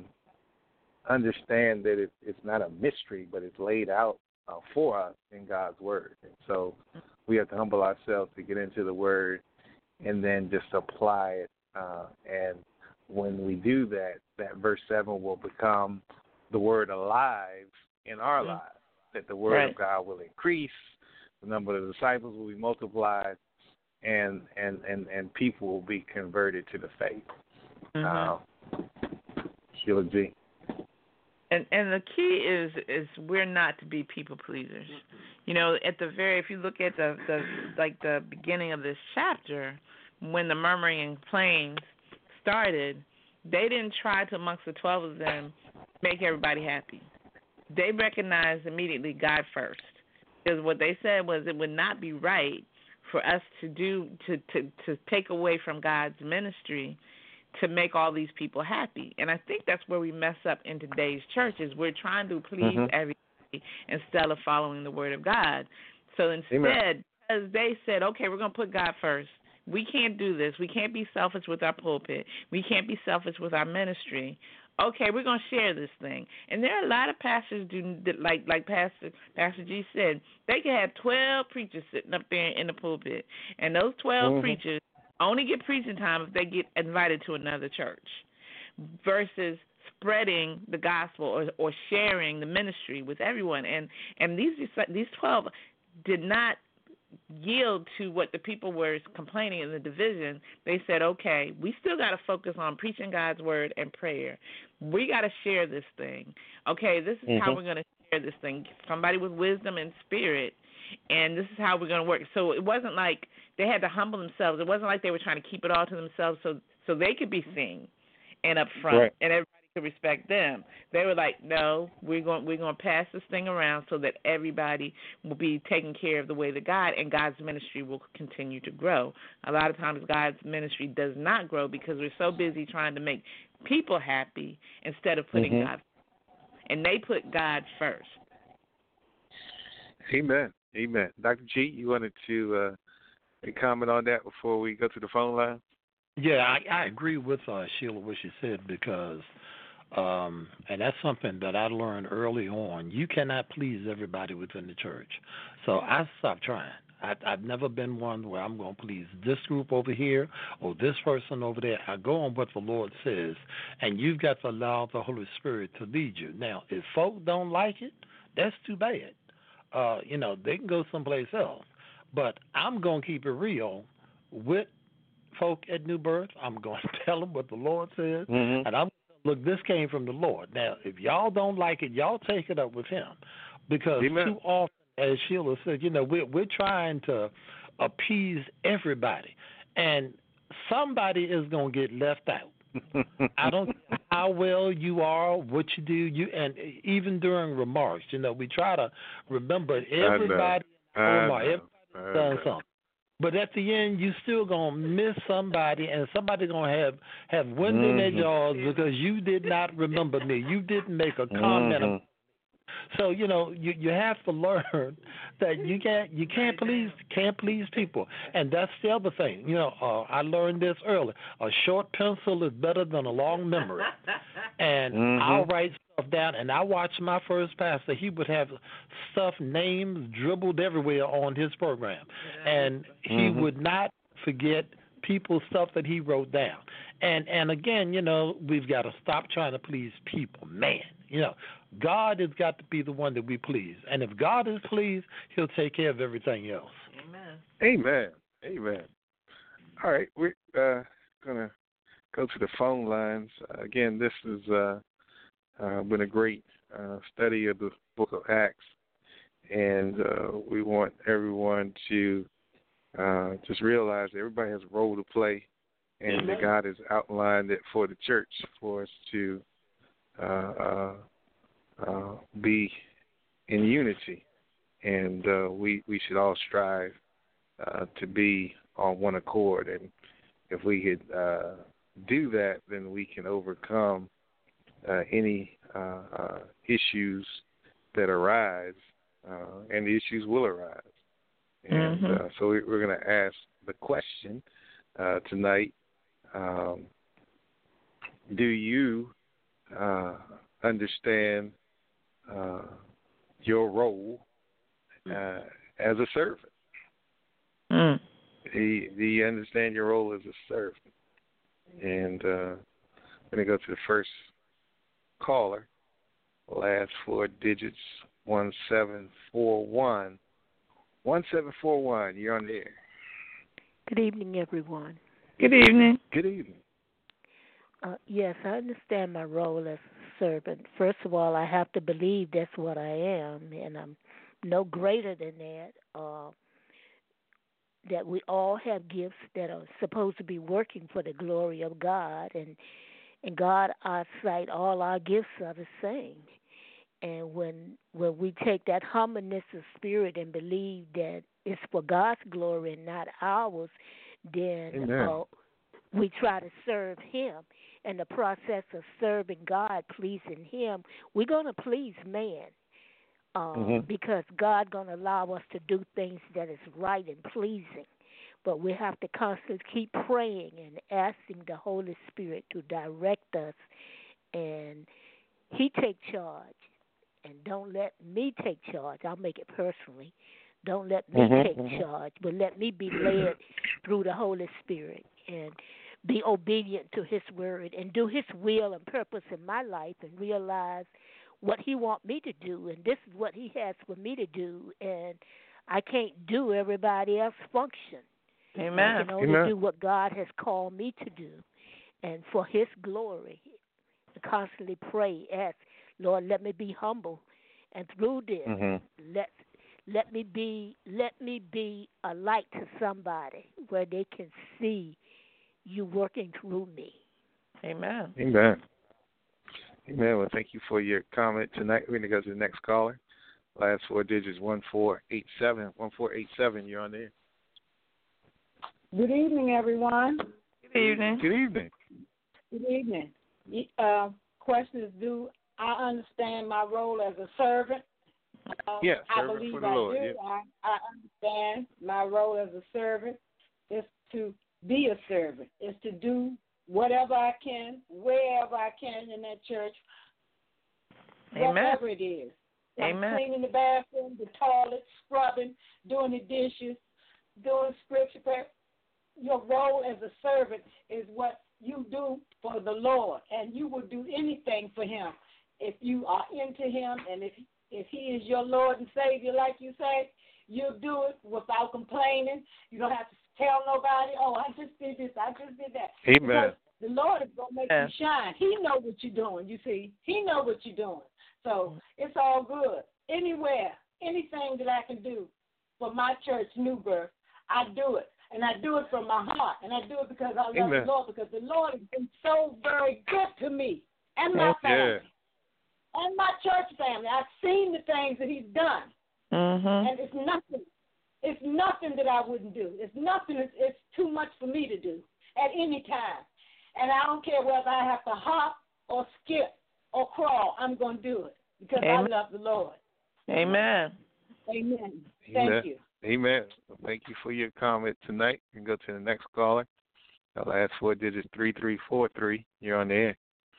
understand that it, it's not a mystery, but it's laid out uh, for us in God's Word. And so we have to humble ourselves to get into the Word and then just apply it. Uh, and when we do that, that verse seven will become the Word alive in our mm-hmm. lives, that the Word right. of God will increase, the number of disciples will be multiplied, and and, and, and people will be converted to the faith. Mm-hmm. Uh, Sheila G. And and the key is is we're not to be people pleasers. You know, at the very if you look at the, the like the beginning of this chapter, when the murmuring and complaints started, they didn't try to amongst the twelve of them make everybody happy. They recognized immediately God first. Because what they said was it would not be right for us to do to, to, to take away from God's ministry to make all these people happy. And I think that's where we mess up in today's churches. We're trying to please mm-hmm. everybody instead of following the Word of God. So instead, Amen. Because they said, okay, we're going to put God first. We can't do this. We can't be selfish with our pulpit. We can't be selfish with our ministry. Okay, we're going to share this thing. And there are a lot of pastors, do like like Pastor Pastor G said, they can have twelve preachers sitting up there in the pulpit. And those twelve mm-hmm. preachers only get preaching time if they get invited to another church, versus spreading the gospel or, or sharing the ministry with everyone. And and these these twelve did not yield to what the people were complaining in the division. They said, okay, we still got to focus on preaching God's word and prayer. We got to share this thing. Okay, this is mm-hmm. how we're going to share this thing. Somebody with wisdom and spirit, and this is how we're going to work. So it wasn't like they had to humble themselves. It wasn't like they were trying to keep it all to themselves so so they could be seen and up front, right. and everybody could respect them. They were like, no, we're going we're going to pass this thing around so that everybody will be taken care of the way that God, and God's ministry will continue to grow. A lot of times God's ministry does not grow because we're so busy trying to make people happy instead of putting mm-hmm. God first. And they put God first. Amen. Amen. Doctor G, you wanted to uh, comment on that before we go to the phone line? Yeah, I, I agree with uh, Sheila what she said, because Um, and that's something that I learned early on. You cannot please everybody within the church. So I stopped trying. I, I've never been one where I'm going to please this group over here or this person over there. I go on what the Lord says, and you've got to allow the Holy Spirit to lead you. Now, if folk don't like it, that's too bad. Uh, you know, they can go someplace else. But I'm going to keep it real with folk at New Birth. I'm going to tell them what the Lord says, mm-hmm. and I'm Look, this came from the Lord. Now, if y'all don't like it, y'all take it up with him. Because Amen. Too often, as Sheila said, you know, we're, we're trying to appease everybody. And somebody is going to get left out. I don't care how well you are, what you do, you and even during remarks, you know, we try to remember everybody in the room, everybody's done something. But at the end, you still gonna miss somebody, and somebody gonna have have wind in their Mm-hmm. jaws because you did not remember me. You didn't make a comment. Mm-hmm. So you know you you have to learn that you can't you can't please can't please people, and that's the other thing. You know, uh, I learned this early. A short pencil is better than a long memory, and Mm-hmm. I'll write stuff down. And I watched my first pastor; he would have stuff names dribbled everywhere on his program, and he Mm-hmm. would not forget people's stuff that he wrote down. And and again, you know, we've got to stop trying to please people, man. You know, God has got to be the one that we please. And if God is pleased, he'll take care of everything else. Amen. Amen. Amen. All right, we're uh, going to go to the phone lines. Uh, again, this has uh, uh, been a great uh, study of the book of Acts, and uh, we want everyone to uh, just realize that everybody has a role to play, and that God has outlined it for the church for us to uh, uh, uh, be in unity, and uh, we we should all strive uh, to be on one accord. And if we could uh, do that, then we can overcome uh, any uh, uh, issues that arise, uh, and the issues will arise. And Mm-hmm. uh, so we, we're going to ask the question uh, tonight: um, do you uh, understand uh, your role uh, as a servant? Mm. Do you, do you understand your role as a servant? And uh, I'm going to go to the first caller. Last four digits, one seven four one. one seven four one, you're on the air. Good evening, everyone. Good evening. Good evening. Uh, yes, I understand my role as a servant. First of all, I have to believe that's what I am, and I'm no greater than that. Uh, that we all have gifts that are supposed to be working for the glory of God, and in God, our sight, all our gifts are the same. And when when we take that humbleness of spirit and believe that it's for God's glory and not ours, then uh, we try to serve Him. And the process of serving God, pleasing Him, we're going to please man uh, mm-hmm. because God's going to allow us to do things that is right and pleasing. But we have to constantly keep praying and asking the Holy Spirit to direct us, and He take charge. And don't let me take charge. I'll make it personally. Don't let me mm-hmm. take mm-hmm. charge, but let me be led through the Holy Spirit and be obedient to His word and do His will and purpose in my life and realize what He wants me to do. And this is what He has for me to do. And I can't do everybody else's function. Amen. I can only Amen. do what God has called me to do. And for His glory, constantly pray, ask, Lord, let me be humble, and through this, mm-hmm. let let me be let me be a light to somebody where they can see you working through me. Amen. Amen. Amen. Well, thank you for your comment tonight. We're going to go to the next caller. Last four digits, one four eight seven. one four eight seven, you're on there. Good evening, everyone. Good evening. Good evening. Good evening. Uh, question is, do I understand my role as a servant? Uh, Yes, I servant believe for the I Lord. do. Yeah. I, I understand my role as a servant is to be a servant, is to do whatever I can, wherever I can in that church, Amen. whatever it is. Like Amen. cleaning the bathroom, the toilet, scrubbing, doing the dishes, doing scripture prayer. Your role as a servant is what you do for the Lord, and you will do anything for Him. If you are into Him and if if He is your Lord and Savior, like you say, you'll do it without complaining. You don't have to tell nobody, oh, I just did this, I just did that. Amen. Because the Lord is going to make Yeah. you shine. He know what you're doing, you see. He know what you're doing. So it's all good. Anywhere, anything that I can do for my church, New Birth, I do it. And I do it from my heart. And I do it because I love Amen. the Lord, because the Lord has been so very good to me and my Yeah. family and my church family. I've seen the things that He's done. Mm-hmm. And it's nothing. It's nothing that I wouldn't do. It's nothing. It's, it's too much for me to do at any time. And I don't care whether I have to hop or skip or crawl. I'm going to do it because Amen. I love the Lord. Amen. Amen. Thank Amen. you. Amen. Well, thank you for your comment tonight. You can go to the next caller. The last four digits, three three four three. You're on the air.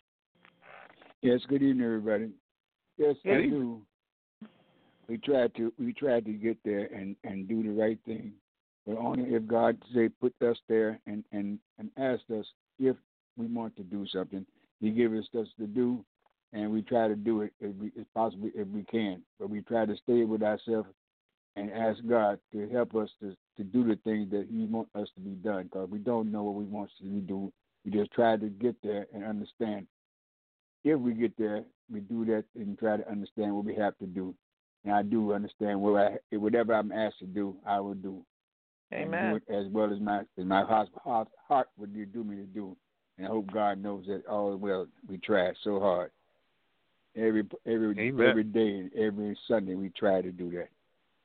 Yes, good evening, everybody. Yes, Good I evening. do. We tried to we tried to get there and, and do the right thing, but only if God say put us there and, and, and asked us if we want to do something. He gave us stuff to do, and we try to do it if we if possibly if we can. But we try to stay with ourselves and ask God to help us to, to do the things that He wants us to be done. Because we don't know what we want to be doing. We just try to get there and understand. If we get there, we do that and try to understand what we have to do. And I do understand what I, whatever I'm asked to do, I will do. Amen. And do it as well as my as my heart, heart, heart would do me to do. And I hope God knows that all well we try so hard. Every every Amen. every day and every Sunday we try to do that.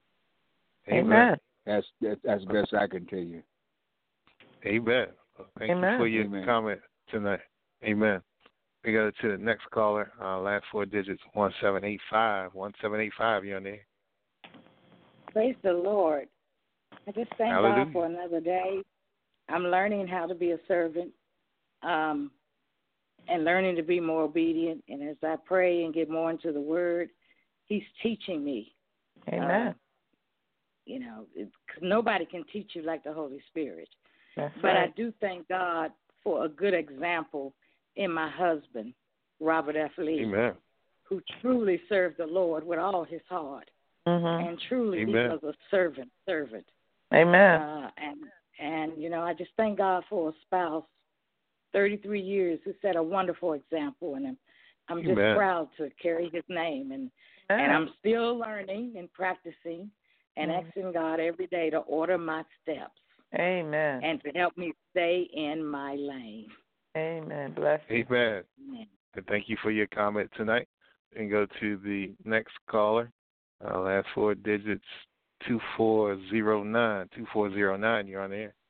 Amen. That's that's that's the best I can tell you. Amen. Well, thank Amen. you for your Amen. comment tonight. Amen. We go to the next caller. Uh, last four digits, one seven eight five. one seven eight five, you're on there. Praise the Lord. I just thank Hallelujah. God for another day. I'm learning how to be a servant um, and learning to be more obedient. And as I pray and get more into the Word, He's teaching me. Amen. Uh, you know, because nobody can teach you like the Holy Spirit. That's But right. I do thank God for a good example in my husband, Robert F. Lee, Amen. who truly served the Lord with all his heart. Mhm. And truly Amen. he was a servant, servant. Amen. Uh, and, and, you know, I just thank God for a spouse, thirty-three years, who set a wonderful example. And I'm, I'm just Amen. proud to carry his name. And, and I'm still learning and practicing and Mhm. asking God every day to order my steps Amen. and to help me stay in my lane. Amen. Bless you. Amen. Amen. And thank you for your comment tonight. And go to the next caller. Uh, last four digits, two four zero nine. two four zero nine, you're on the air.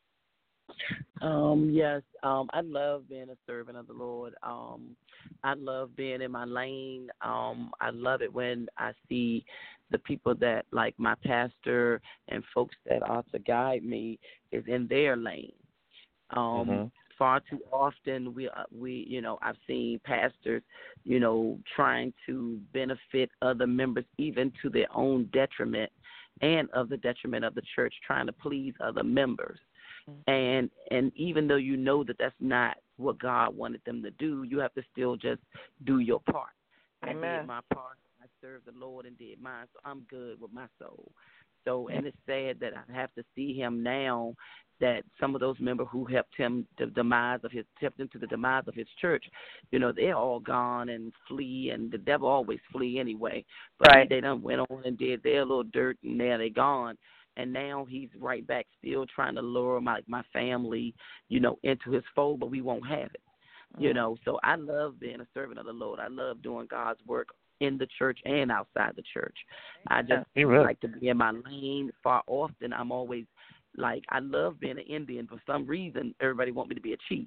Um, yes, um, I love being a servant of the Lord. Um, I love being in my lane. Um, I love it when I see the people that, like my pastor and folks that are to guide me, is in their lane. Um, Mhm. Far too often, we uh, we you know I've seen pastors, you know, trying to benefit other members, even to their own detriment, and of the detriment of the church, trying to please other members. And and even though you know that that's not what God wanted them to do, you have to still just do your part. I Amen. did my part. I served the Lord and did mine, so I'm good with my soul. So, and it's sad that I have to see him now, that some of those members who helped him the demise of his helped him to the demise of his church, you know, they're all gone and flee, and the devil always flee anyway. But Right. they done went on and did their little dirt, and now they gone. And now he's right back, still trying to lure my my family, you know, into his fold, but we won't have it, you Mm. know. So I love being a servant of the Lord. I love doing God's work in the church and outside the church. I just Amen. like to be in my lane. Far often, I'm always like, I love being an Indian. For some reason, everybody want me to be a chief.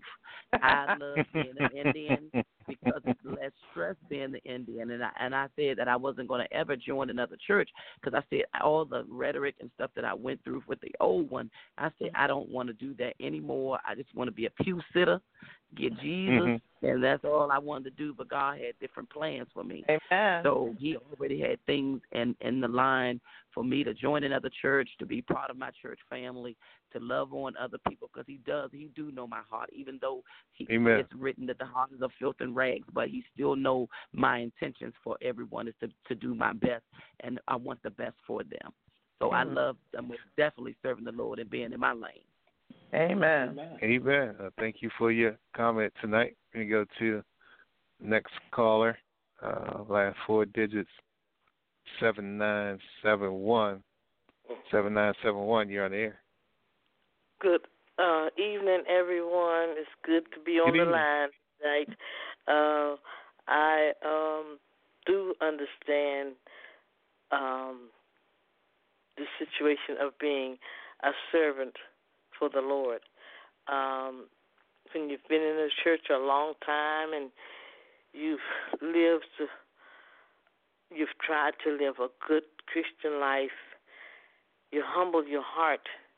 I love being an Indian because it's less stress being the Indian. And I, and I said that I wasn't going to ever join another church because I said all the rhetoric and stuff that I went through with the old one, I said I don't want to do that anymore. I just want to be a pew sitter, get Jesus, Mhm. and that's all I wanted to do. But God had different plans for me. Amen. So he already had things in, in the line for me to join another church, to be part of my church family, to love on other people, because he does. He do know my heart, even though he, Amen. it's written that the heart is of filth and rags, but he still know my intentions for everyone is to, to do my best, and I want the best for them. So I Amen. love, I'm definitely serving the Lord and being in my lane. Amen. Amen. Uh, thank you for your comment tonight. We're going to go to next caller. Uh, last four digits, seven nine seven one. seven nine seven one, you're on the air. Good uh, evening, everyone. It's good to be on Good the evening. line tonight. Uh, I um, do understand um, the situation of being a servant for the Lord. Um, when you've been in the church a long time and you've lived, you've tried to live a good Christian life, you humble your heart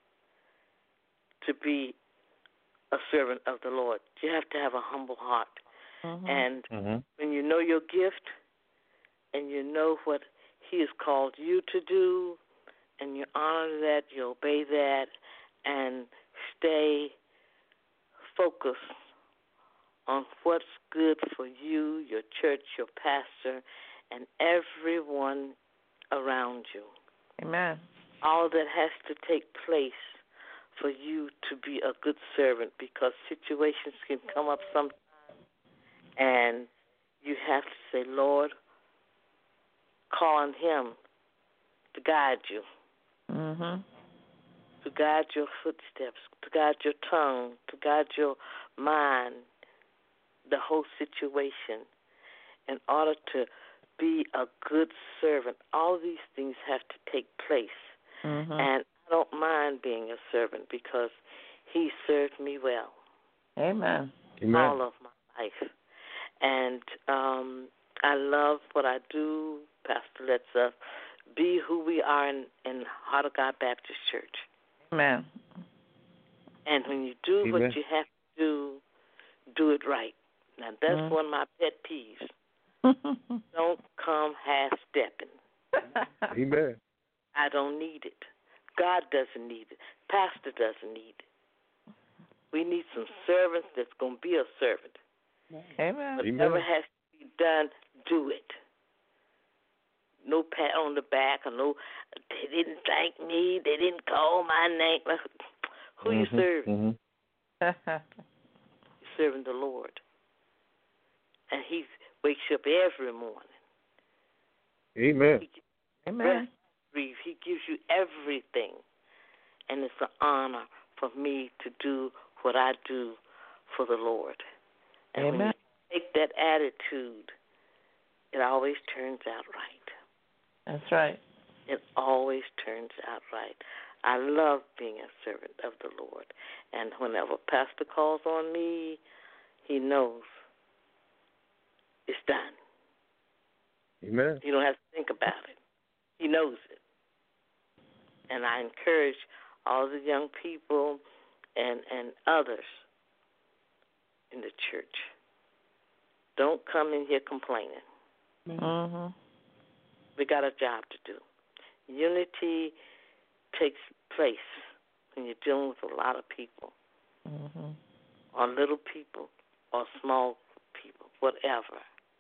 to be a servant of the Lord. You have to have a humble heart. Mm-hmm. And mm-hmm. when you know your gift and you know what He has called you to do, and you honor that, you obey that, and stay focused on what's good for you, your church, your pastor, and everyone around you. Amen. All that has to take place for you to be a good servant, because situations can come up sometimes, and you have to say, Lord, call on Him to guide you, mm-hmm. to guide your footsteps, to guide your tongue, to guide your mind, the whole situation, in order to be a good servant. All these things have to take place. Mm-hmm. And I don't mind being a servant because He served me well. Amen. Amen. All of my life. And um, I love what I do. Pastor lets us be who we are in, in Heart of God Baptist Church. Amen. And when you do Amen. What you have to do, do it right. Now, that's mm-hmm. one of my pet peeves. Don't come half-stepping. Amen. I don't need it. God doesn't need it. Pastor doesn't need it. We need some servants that's going to be a servant. Amen. Whatever Amen. has to be done, do it. No pat on the back or no, they didn't thank me, they didn't call my name. Who mm-hmm. you serving? Mm-hmm. You're serving the Lord. And He wakes you up every morning. Amen. He Amen. Rest, breathe. He gives you everything. And it's an honor for me to do what I do for the Lord. And Amen. when you take that attitude, it always turns out right. That's right. It always turns out right. I love being a servant of the Lord. And whenever Pastor calls on me, he knows it's done. Amen. You don't have to think about it. He knows it. And I encourage all the young people and, and others in the church, don't come in here complaining. Mm-hmm. We got a job to do. Unity takes place when you're dealing with a lot of people, mm-hmm. or little people, or small people, whatever.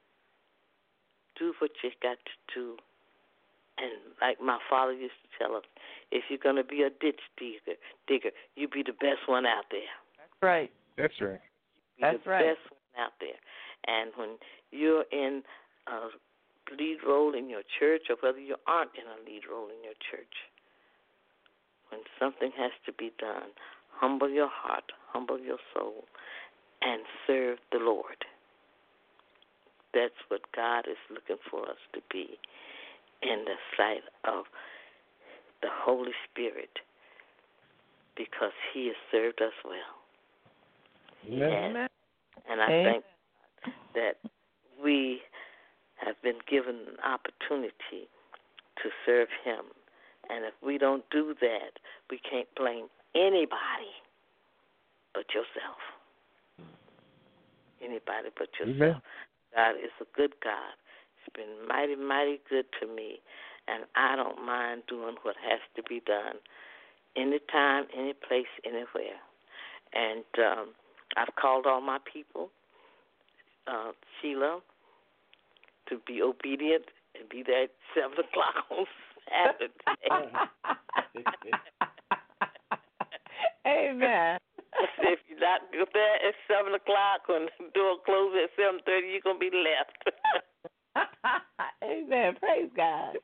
Do what you got to do. And like my father used to tell us, if you're going to be a ditch digger, digger, you be the best one out there. That's right. That's right. Be That's the right. best one out there. And when you're in a lead role in your church, or whether you aren't in a lead role in your church, when something has to be done, humble your heart, humble your soul, and serve the Lord. That's what God is looking for us to be in the sight of the Holy Spirit, because He has served us well. Amen. Yes. And I Amen. thank God that we have been given an opportunity to serve Him. And if we don't do that, we can't blame anybody but yourself. Anybody but yourself. Amen. God is a good God. It's been mighty, mighty good to me. And I don't mind doing what has to be done. Anytime, any place, anywhere. And um, I've called all my people, uh, Sheila, to be obedient and be there at seven o'clock on Saturday. Amen. If you're not there at seven o'clock, when the door closes at seven thirty, you're going to be left. Amen. Praise God.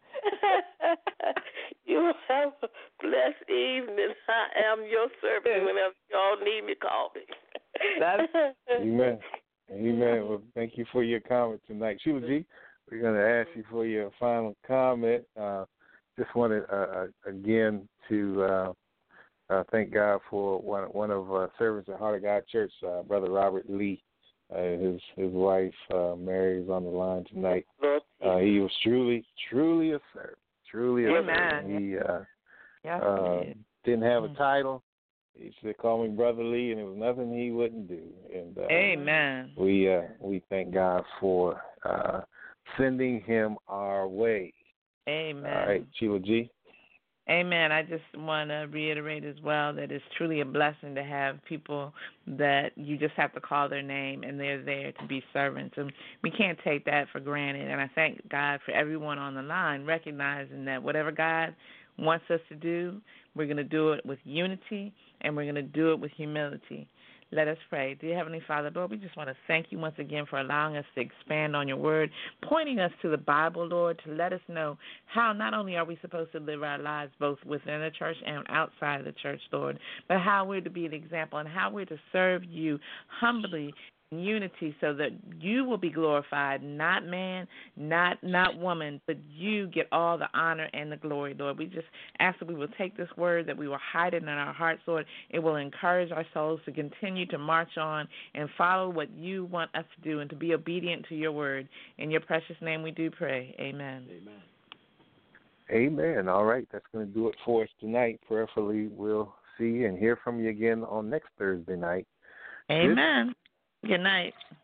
You have a blessed evening. I am your servant. Whenever y'all need me, call me. Amen. Amen. Well, thank you for your comment tonight. Sheila G., we're going to ask you for your final comment. Uh, just wanted uh, again to uh, uh, thank God for one one of uh, servants at Heart of God Church, uh, Brother Robert Lee. Uh, his his wife uh, Mary is on the line tonight. Uh, he was truly truly a servant, truly a Amen. servant. He uh, yes, uh, didn't have a mm. title. He said, "Call me Brother Lee," and there was nothing he wouldn't do. And uh, Amen. We uh, we thank God for uh, sending him our way. Amen. All right, Sheila G. Amen. I just want to reiterate as well that it's truly a blessing to have people that you just have to call their name and they're there to be servants. And we can't take that for granted. And I thank God for everyone on the line recognizing that whatever God wants us to do, we're going to do it with unity and we're going to do it with humility. Let us pray. Dear Heavenly Father, Lord, we just want to thank you once again for allowing us to expand on your word, pointing us to the Bible, Lord, to let us know how not only are we supposed to live our lives both within the church and outside of the church, Lord, but how we're to be an example and how we're to serve you humbly in unity so that you will be glorified, not man, not not woman, but you get all the honor and the glory, Lord. We just ask that we will take this word, that we will hide it in our hearts, Lord. It will encourage our souls to continue to march on and follow what you want us to do and to be obedient to your word. In your precious name we do pray. Amen. Amen. Amen. All right, that's going to do it for us tonight. Prayerfully, we'll see and hear from you again on next Thursday night. Amen. Good night.